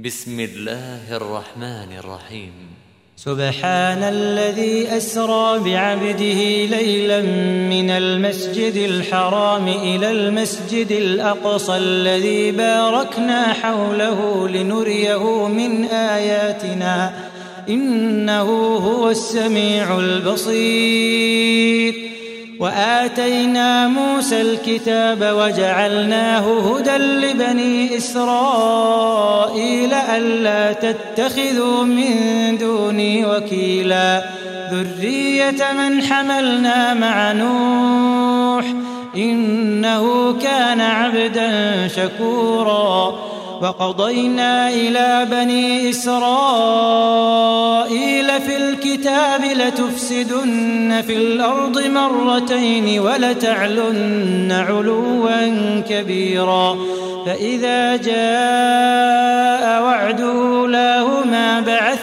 بسم الله الرحمن الرحيم. سبحان الذي أسرى بعبده ليلا من المسجد الحرام إلى المسجد الأقصى الذي باركنا حوله لنريه من آياتنا إنه هو السميع البصير. وآتينا موسى الكتاب وجعلناه هدى لبني إسرائيل ألا تتخذوا من دوني وكيلا ذرية من حملنا مع نوح إنه كان عبدا شكورا. وقضينا إلى بني إسرائيل في الكتاب لتفسدن في الأرض مرتين ولتعلن علوا كبيرا. فإذا جاء وعد أولاهما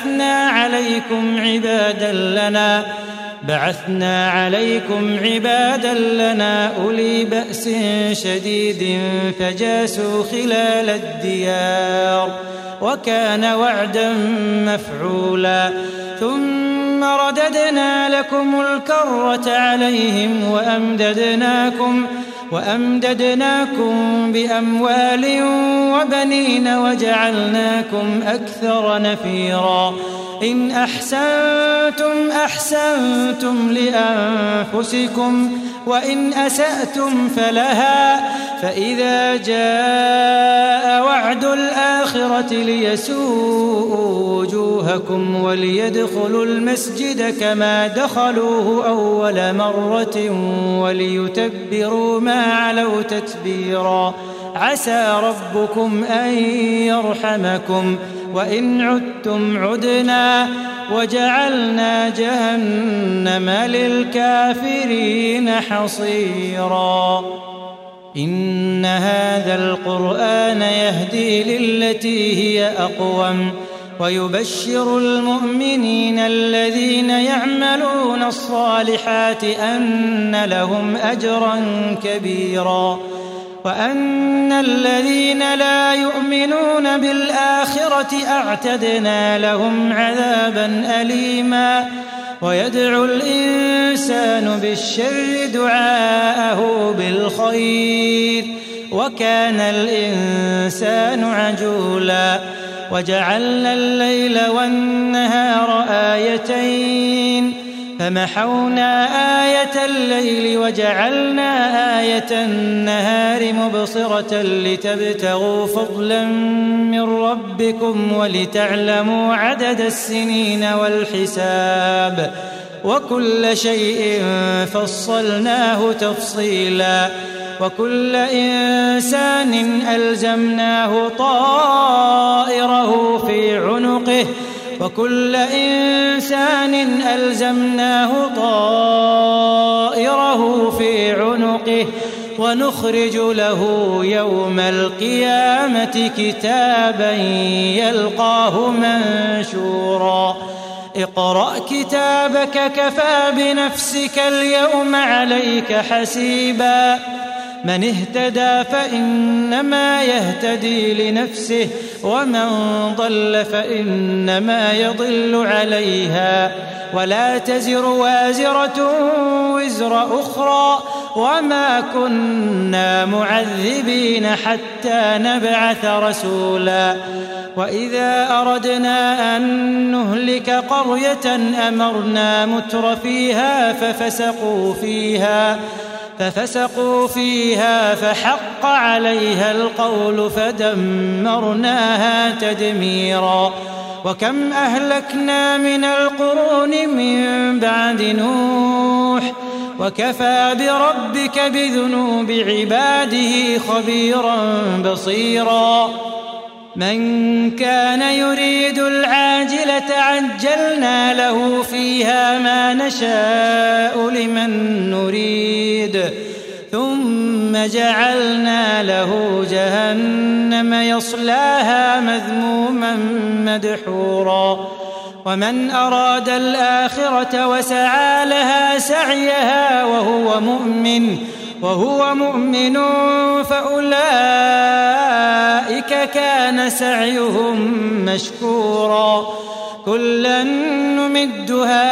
بعثنا عليكم عبادا لنا أولي بأس شديد فجاسوا خلال الديار وكان وعدا مفعولا. ثم رددنا لكم الكرة عليهم وأمددناكم بأموال وبنين وجعلناكم أكثر نفيرا. إن أحسنتم لأنفسكم وإن أسأتم فلها. فإذا جاء وعد الآخرة ليسوءوا وجوهكم وليدخلوا المسجد كما دخلوه أول مرة وليتبروا ما علوا تتبيرا. عسى ربكم أن يرحمكم وإن عدتم عدنا وجعلنا جهنم للكافرين حصيرا. إن هذا القرآن يهدي للتي هي أقوم ويبشر المؤمنين الذين يعملون الصالحات أن لهم أجرا كبيرا وأن الذين لا يؤمنون بالآخرة أعتدنا لهم عذابا أليما. ويدعو الإنسان بالشر دعاءه بالخير وكان الإنسان عجولا. وجعلنا الليل والنهار آيتين فمحونا آية الليل وجعلنا آية النهار مبصرة لتبتغوا فضلا من ربكم ولتعلموا عدد السنين والحساب وكل شيء فصلناه تفصيلا. وكل إنسان ألزمناه طائره في عنقه ونخرج له يوم القيامة كتابا يلقاه منشورا. اقرأ كتابك كفى بنفسك اليوم عليك حسيبا. من اهتدى فإنما يهتدي لنفسه ومن ضل فإنما يضل عليها ولا تزر وازرة وزر أخرى وما كنا معذبين حتى نبعث رسولا. وإذا أردنا أن نهلك قرية أمرنا متر فيها ففسقوا فيها فحق عليها القول فدمرناها تدميرا. وكم أهلكنا من القرون من بعد نوح وكفى بربك بذنوب عباده خبيرا بصيرا. من كان يريد العاجلة عجلنا له فيها ما نشاء لمن نريد ثم جعلنا له جهنم يصلاها مذموما مدحورا. ومن أراد الآخرة وسعى لها سعيها وهو مؤمن وهو مؤمن فأولئك كان سعيهم مشكورا كلا نمد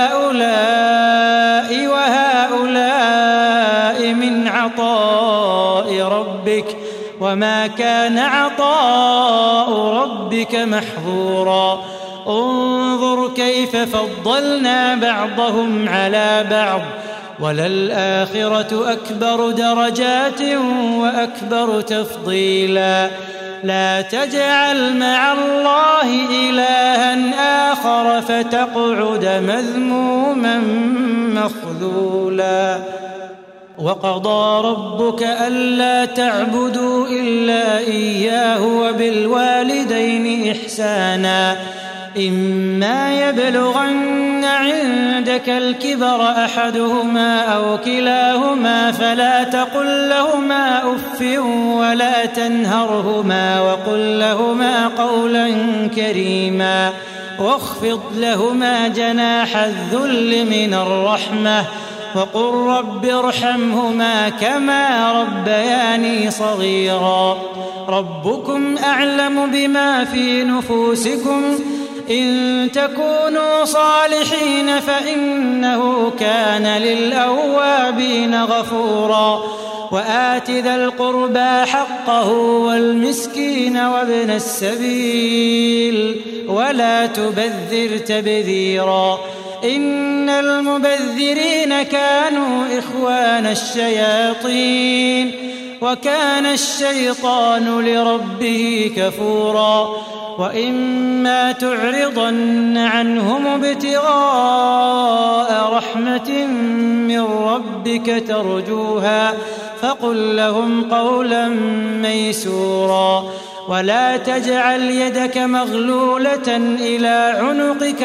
هؤلاء وهؤلاء من عطاء ربك وما كان عطاء ربك محظورا انظر كيف فضلنا بعضهم على بعض وللآخرة أكبر درجات وأكبر تفضيلا لا تجعل مع الله إلها آخر فتقعد مذموما مخذولا وقضى ربك ألا تعبدوا إلا إياه وبالوالدين إحسانا إما يبلغن عندك الكبر أحدهما أو كلاهما فلا تقل لهما أف ولا تنهرهما وقل لهما قولا كريما واخفض لهما جناح الذل من الرحمة وقل رب ارحمهما كما ربياني صغيرا ربكم أعلم بما في نفوسكم إن تكونوا صالحين فإنه كان للأوابين غفورا وآت ذا القربى حقه والمسكين وابن السبيل ولا تبذر تبذيرا إن المبذرين كانوا إخوان الشياطين وكان الشيطان لربه كفورا وإما تعرضن عنهم ابتغاء رحمة من ربك ترجوها فقل لهم قولا ميسورا ولا تجعل يدك مغلولة إلى عنقك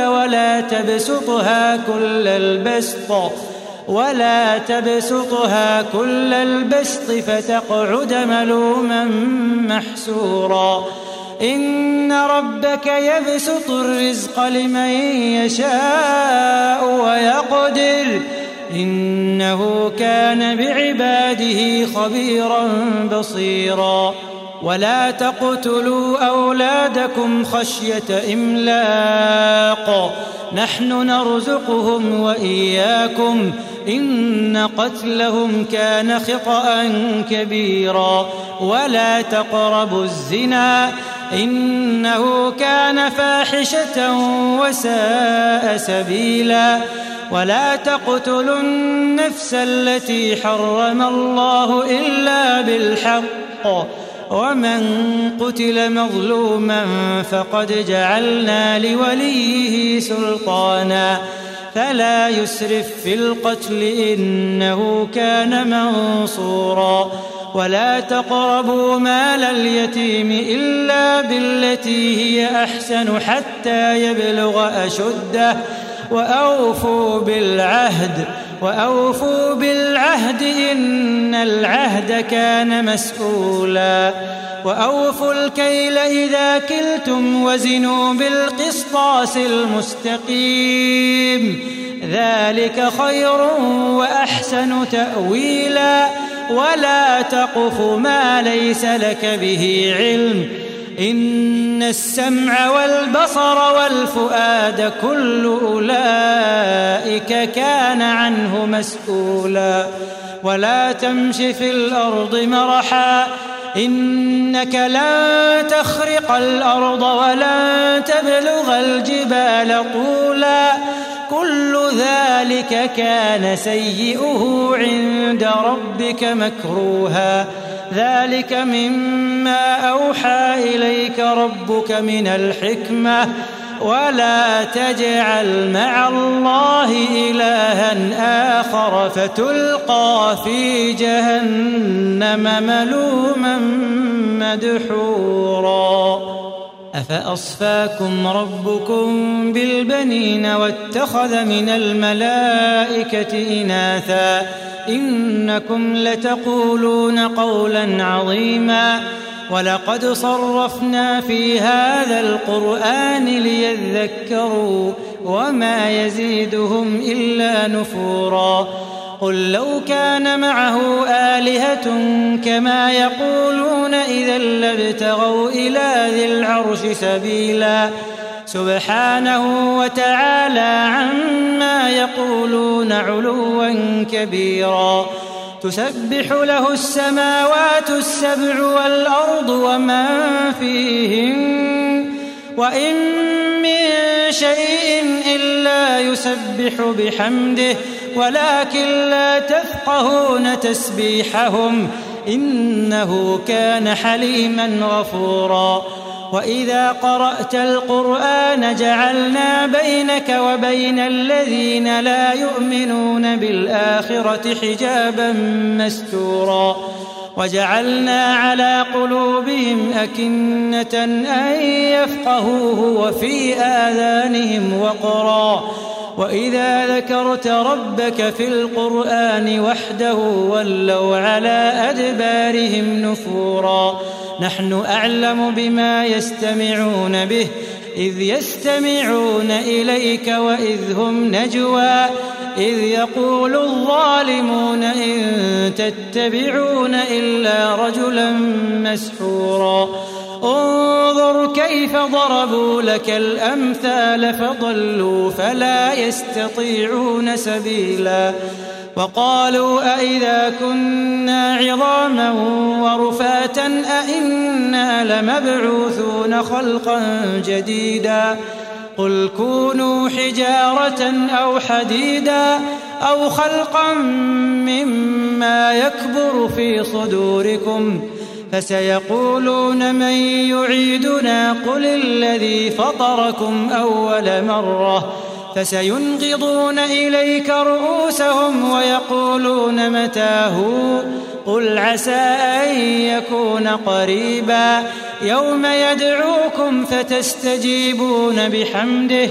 ولا تبسطها كل البسط فتقعد ملوما محسورا إن ربك يبسط الرزق لمن يشاء ويقدر إنه كان بعباده خبيرا بصيرا ولا تقتلوا أولادكم خشية إملاق نحن نرزقهم وإياكم إن قتلهم كان خطأ كبيرا ولا تقربوا الزنا إنه كان فاحشة وساء سبيلا ولا تقتلوا النفس التي حرم الله إلا بالحق ومن قتل مظلوما فقد جعلنا لوليه سلطانا فلا يسرف في القتل إنه كان منصورا ولا تقربوا مال اليتيم إلا بالتي هي أحسن حتى يبلغ أشده وأوفوا بالعهد إن العهد كان مسؤولا وأوفوا الكيل إذا كلتم وزنوا بالقسطاس المستقيم ذلك خير وأحسن تأويلا ولا تقف ما ليس لك به علم إن السمع والبصر والفؤاد كل أولئك كان عنه مسؤولا ولا تمش في الأرض مرحا إنك لن تخرق الأرض ولن تبلغ الجبال طولا كل ذلك كان سيئه عند ربك مكروها ذلك مما أوحى إليك ربك من الحكمة ولا تجعل مع الله إلها آخر فتلقى في جهنم ملوما مدحورا أفأصفاكم ربكم بالبنين واتخذ من الملائكة إناثا إنكم لتقولون قولا عظيما ولقد صرفنا في هذا القرآن ليذكروا وما يزيدهم إلا نفورا قل لو كان معه آلهة كما يقولون إذا لابتغوا إلى ذي العرش سبيلا سبحانه وتعالى عما يقولون علوا كبيرا تسبح له السماوات السبع والأرض ومن فيهن وإن من شيء إلا يسبح بحمده ولكن لا تفقهون تسبيحهم إنه كان حليما غفورا وإذا قرأت القرآن جعلنا بينك وبين الذين لا يؤمنون بالآخرة حجابا مستورا وجعلنا على قلوبهم أكنة أن يفقهوه وفي آذانهم وقرا وإذا ذكرت ربك في القرآن وحده ولوا على أدبارهم نفورا نحن أعلم بما يستمعون به إذ يستمعون إليك وإذ هم نجوى إذ يقول الظالمون إن تتبعون إلا رجلا مسحورا انظر كيف ضربوا لك الأمثال فضلوا فلا يستطيعون سبيلا وقالوا أئذا كنا عظاما ورفاتا أئنا لمبعوثون خلقا جديدا قل كونوا حجارة أو حديدا أو خلقا مما يكبر في صدوركم فسيقولون من يعيدنا قل الذي فطركم أول مرة فسينغضون إليك رؤوسهم ويقولون متى هو قل عسى أن يكون قريبا يوم يدعوكم فتستجيبون بحمده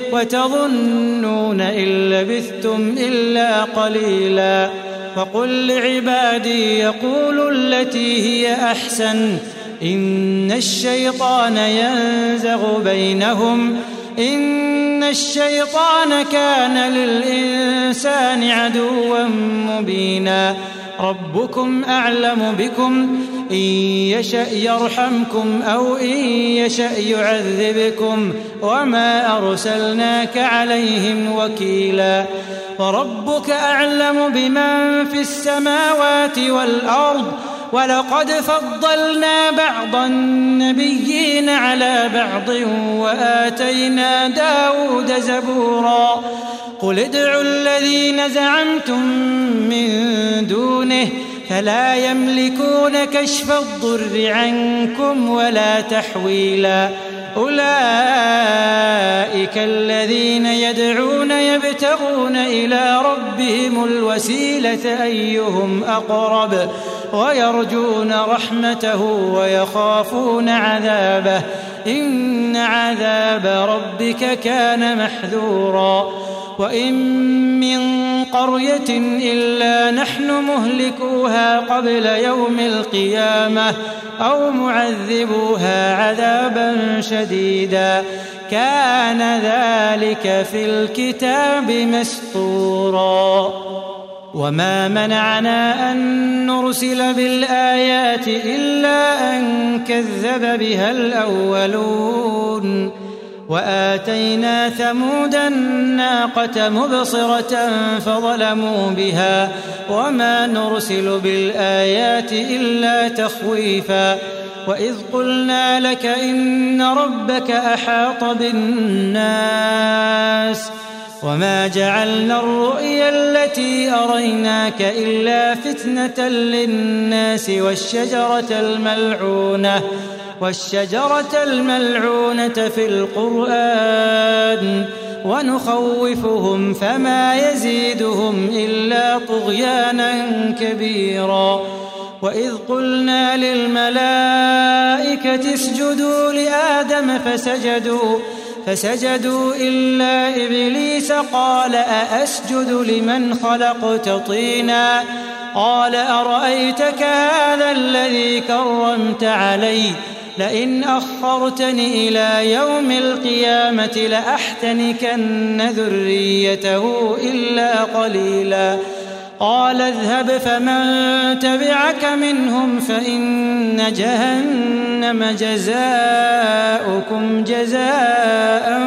وتظنون إن لبثتم إلا قليلا وقل لعبادي يقولوا التي هي أحسن إن الشيطان ينزغ بينهم إن الشيطان كان للإنسان عدوا مبينا ربكم أعلم بكم إن يشأ يرحمكم أو إن يشأ يعذبكم وما أرسلناك عليهم وكيلا وربك أعلم بمن في السماوات والأرض ولقد فضلنا بعض النبيين على بعض وآتينا داود زبورا قل ادعوا الذين زعمتم من دونه فلا يملكون كشف الضر عنكم ولا تحويلا أولئك الذين يدعون يبتغون إلى ربهم الوسيلة أيهم أقرب ويرجون رحمته ويخافون عذابه إن عذاب ربك كان محذورا وإن من قرية إلا نحن مهلكوها قبل يوم القيامة أو معذبوها عذابا شديدا كان ذلك في الكتاب مسطورا وما منعنا أن نرسل بالآيات إلا أن كذب بها الأولون وآتينا ثمود الناقة مبصرة فظلموا بها وما نرسل بالآيات إلا تخويفا وإذ قلنا لك إن ربك أحاط بالناس وما جعلنا الرؤيا التي أريناك إلا فتنة للناس والشجرة الملعونة في القرآن ونخوفهم فما يزيدهم إلا طغيانا كبيرا وإذ قلنا للملائكة اسجدوا لآدم فسجدوا إلا إبليس قال أأسجد لمن خلقت طينا قال أرأيتك هذا الذي كرمت علي لئن أخرتني إلى يوم القيامة لأحتنكن ذريته إلا قليلا قال اذهب فمن تبعك منهم فإن جهنم جزاؤكم جزاء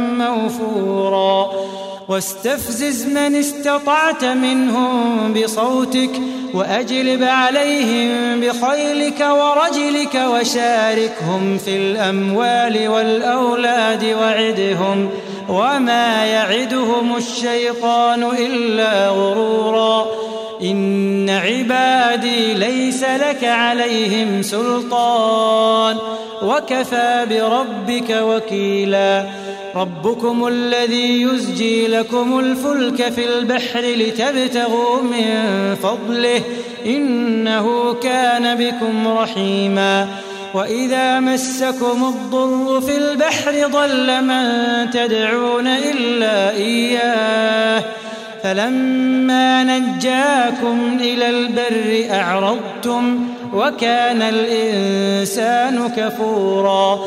موفورا واستفزز من استطعت منهم بصوتك وأجلب عليهم بخيلك ورجلك وشاركهم في الأموال والأولاد وعدهم وما يعدهم الشيطان إلا غرورا إن عبادي ليس لك عليهم سلطان وكفى بربك وكيلا ربكم الذي يزجي لكم الفلك في البحر لتبتغوا من فضله إنه كان بكم رحيما وإذا مسكم الضر في البحر ضل من تدعون إلا إياه فلما نجاكم إلى البر أعرضتم وكان الإنسان كفورا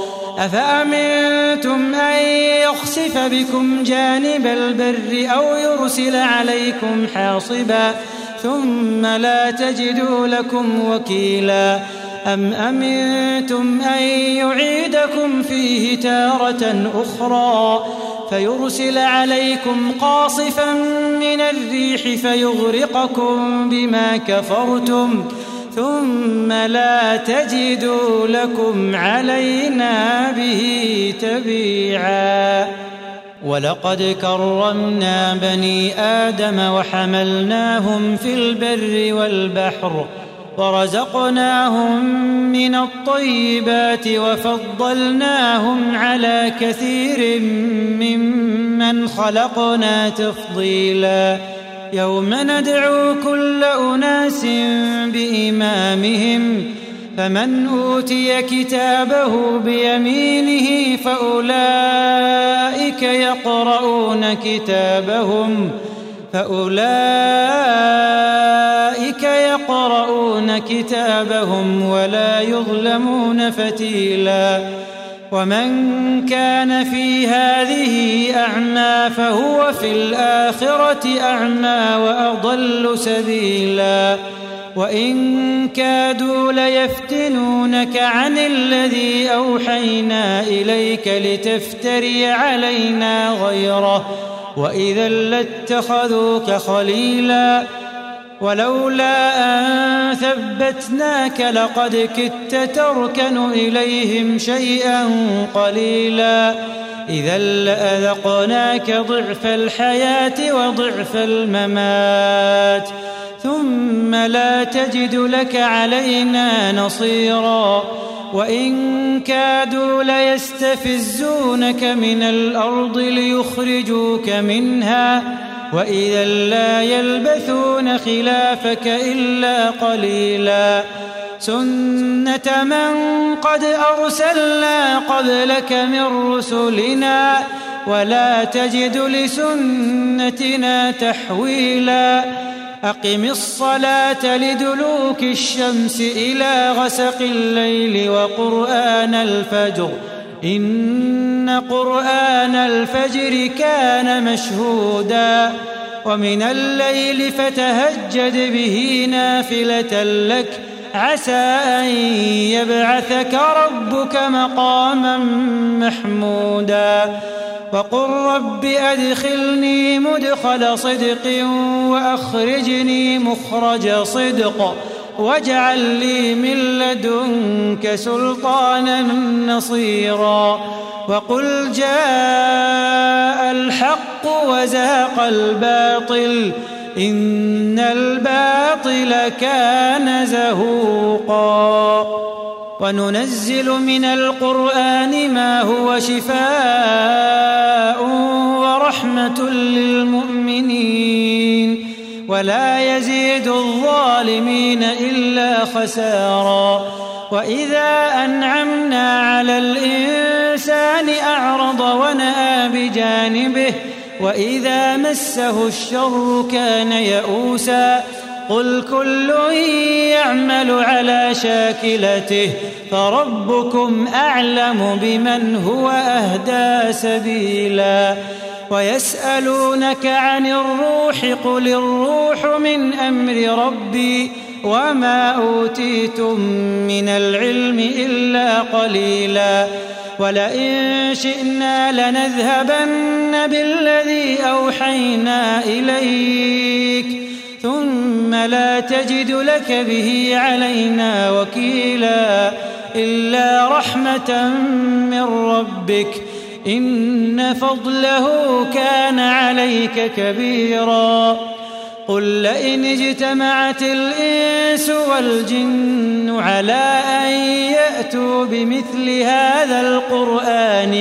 أفأمنتم أن يخسف بكم جانب البر أو يرسل عليكم حاصبا ثم لا تجدوا لكم وكيلا أم أمنتم أن يعيدكم فيه تارة أخرى فيرسل عليكم قاصفا من الريح فيغرقكم بما كفرتم ثم لا تجدوا لكم علينا به تبيعا ولقد كرمنا بني آدم وحملناهم في البر والبحر ورزقناهم من الطيبات وفضلناهم على كثير ممن خلقنا تفضيلا يوم ندعو كل أناس بإمامهم فمن أوتي كتابه بيمينه فأولئك يقرؤون كتابهم ولا يظلمون فتيلا ومن كان في هذه أعمى فهو في الآخرة أعمى وأضل سبيلا وإن كادوا ليفتنونك عن الذي أوحينا إليك لتفتري علينا غيره وإذا لاتخذوك خليلا ولولا أن ثبتناك لقد كدت تركن إليهم شيئا قليلا إذا لأذقناك ضعف الحياة وضعف الممات ثم لا تجد لك علينا نصيرا وإن كادوا ليستفزونك من الأرض ليخرجوك منها وإذا لا يلبثون خلافك إلا قليلا سنة من قد أرسلنا قبلك من رسلنا ولا تجد لسنتنا تحويلا أقم الصلاة لدلوك الشمس إلى غسق الليل وقرآن الفجر إن قرآن الفجر كان مشهودا ومن الليل فتهجد به نافلة لك عسى أن يبعثك ربك مقاما محمودا وقل رب أدخلني مدخل صدق وأخرجني مخرج صدق واجعل لي من لدنك سلطانا نصيرا وقل جاء الحق وزهق الباطل إن الباطل كان زهوقا وننزل من القرآن ما هو شفاء ورحمة للمؤمنين ولا يزيد الظالمين إلا خسارا وإذا أنعمنا على الإنسان أعرض ونأى بجانبه وإذا مسه الشر كان يئوسا قل كل يعمل على شاكلته فربكم أعلم بمن هو أهدى سبيلا ويسألونك عن الروح قل الروح من أمر ربي وما أوتيتم من العلم إلا قليلا ولئن شئنا لنذهبن بالذي أوحينا إليك ثم لا تجد لك به علينا وكيلا إلا رحمة من ربك إن فضله كان عليك كبيرا قل لئن اجتمعت الإنس والجن على أن يأتوا بمثل هذا القرآن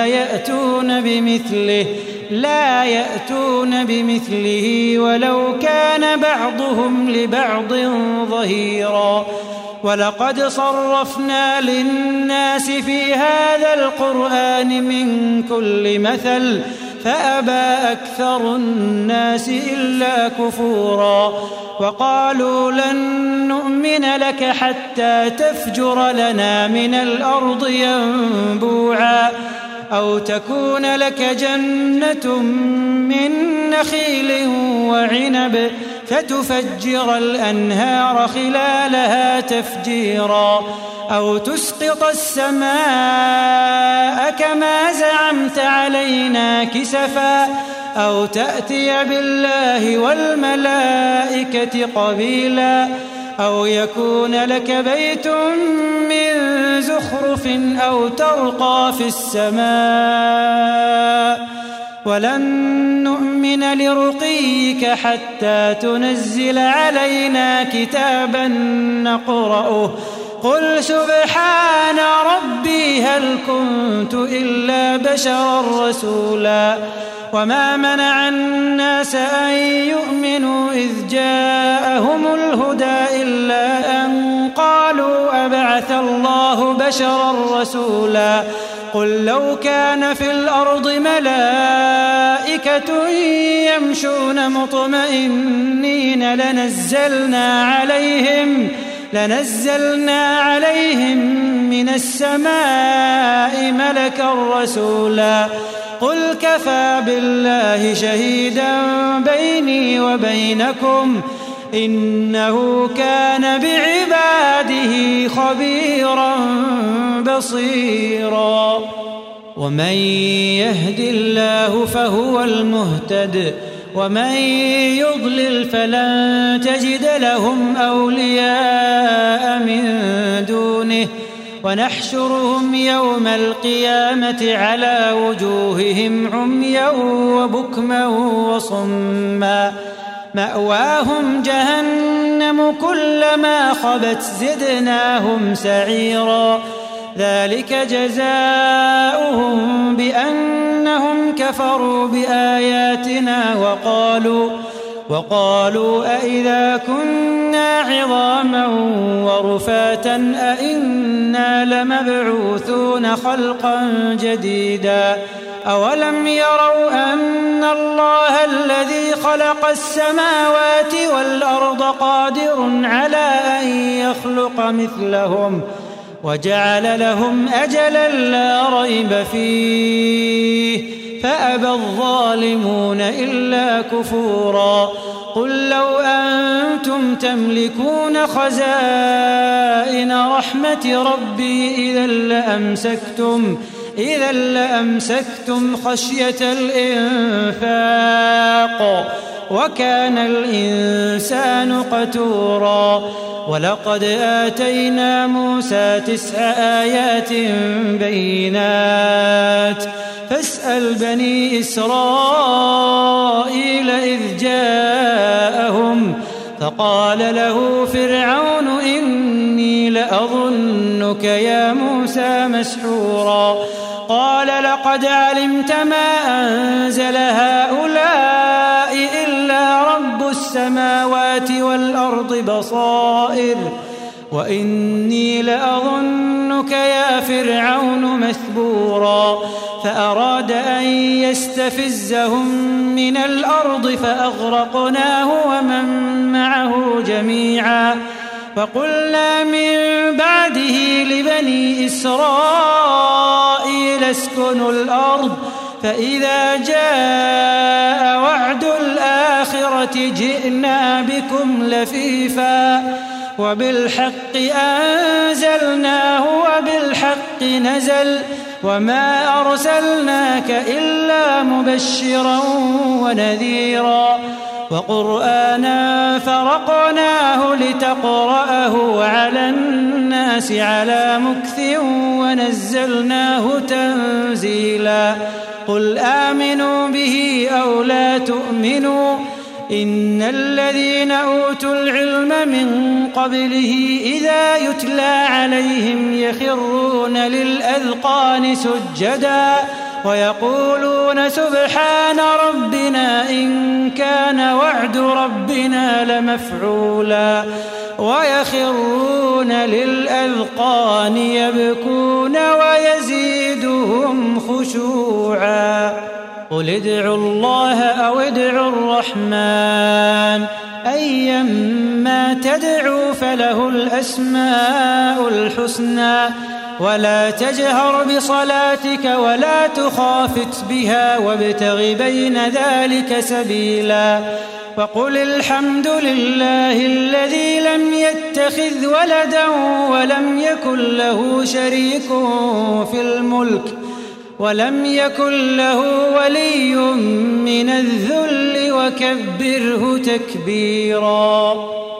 لا يأتون بمثله ولو كان بعضهم لبعض ظهيرا ولقد صرفنا للناس في هذا القرآن من كل مثل فأبى أكثر الناس إلا كفورا وقالوا لن نؤمن لك حتى تفجر لنا من الأرض ينبوعا أو تكون لك جنة من نخيل وعنب فتفجر الأنهار خلالها تفجيرا أو تسقط السماء كما زعمت علينا كسفا أو تأتي بالله والملائكة قبيلا أو يكون لك بيت من زخرف أو ترقى في السماء ولن نؤمن لرقيك حتى تنزل علينا كتابا نقرأه قل سبحان ربي هل كنت إلا بشرا رسولا وما منع الناس أن يؤمنوا إذ جاءهم الهدى إلا أن قالوا أبعث الله بشرا رسولا قل لو كان في الأرض ملائكة يمشون مطمئنين لنزلنا عليهم من السماء ملكا رسولا قل كفى بالله شهيدا بيني وبينكم إنه كان بعباده خبيرا بصيرا ومن يهد الله فهو المهتد ومن يضلل فلن تجد لهم أولياء من دونه ونحشرهم يوم القيامة على وجوههم عميا وبكما وصما مأواهم جهنم كلما خبت زدناهم سعيرا ذلك جزاؤهم بأنهم كفروا بآياتنا وقالوا أئذا كنا عظاما ورفاتا أئنا لمبعوثون خلقا جديدا أولم يروا أن الله الذي خلق السماوات والأرض قادر على أن يخلق مثلهم وجعل لهم أجلا لا ريب فيه فأبى الظالمون إلا كفورا قل لو أنتم تملكون خزائن رحمة ربي إذا لأمسكتم خشية الإنفاق وكان الإنسان قتورا ولقد آتينا موسى 9 آيات بينات فاسأل بني إسرائيل إذ جاءهم فقال له فرعون إني لأظنك يا موسى مسحورا قال لقد علمت ما أنزل هؤلاء إلا رب السماوات والأرض بصائر وإني لأظنك يا فرعون مثبورا فأراد أن ليستفزهم من الأرض فأغرقناه ومن معه جميعا فقلنا من بعده لبني إسرائيل اسكنوا الأرض فإذا جاء وعد الآخرة جئنا بكم لفيفا وبالحق أنزلناه وبالحق نزل وما أرسلناك إلا مبشرا ونذيرا وقرآنا فرقناه لتقرأه على الناس على مكث ونزلناه تنزيلا قل آمنوا به أو لا تؤمنوا إن الذين أوتوا العلم من قبله إذا يتلى عليهم يخرون للأذقان سجدا ويقولون سبحان ربنا إن كان وعد ربنا لمفعولا ويخرون للأذقان يبكون ويزيدهم خشوعا قل ادعوا الله أو ادعوا الرحمن أيما تدعوا فله الأسماء الحسنى ولا تجهر بصلاتك ولا تخافت بها وابتغ بين ذلك سبيلا وقل الحمد لله الذي لم يتخذ ولدا ولم يكن له شريك في الملك ولم يكن له ولي من الذل وكبره تكبيرا.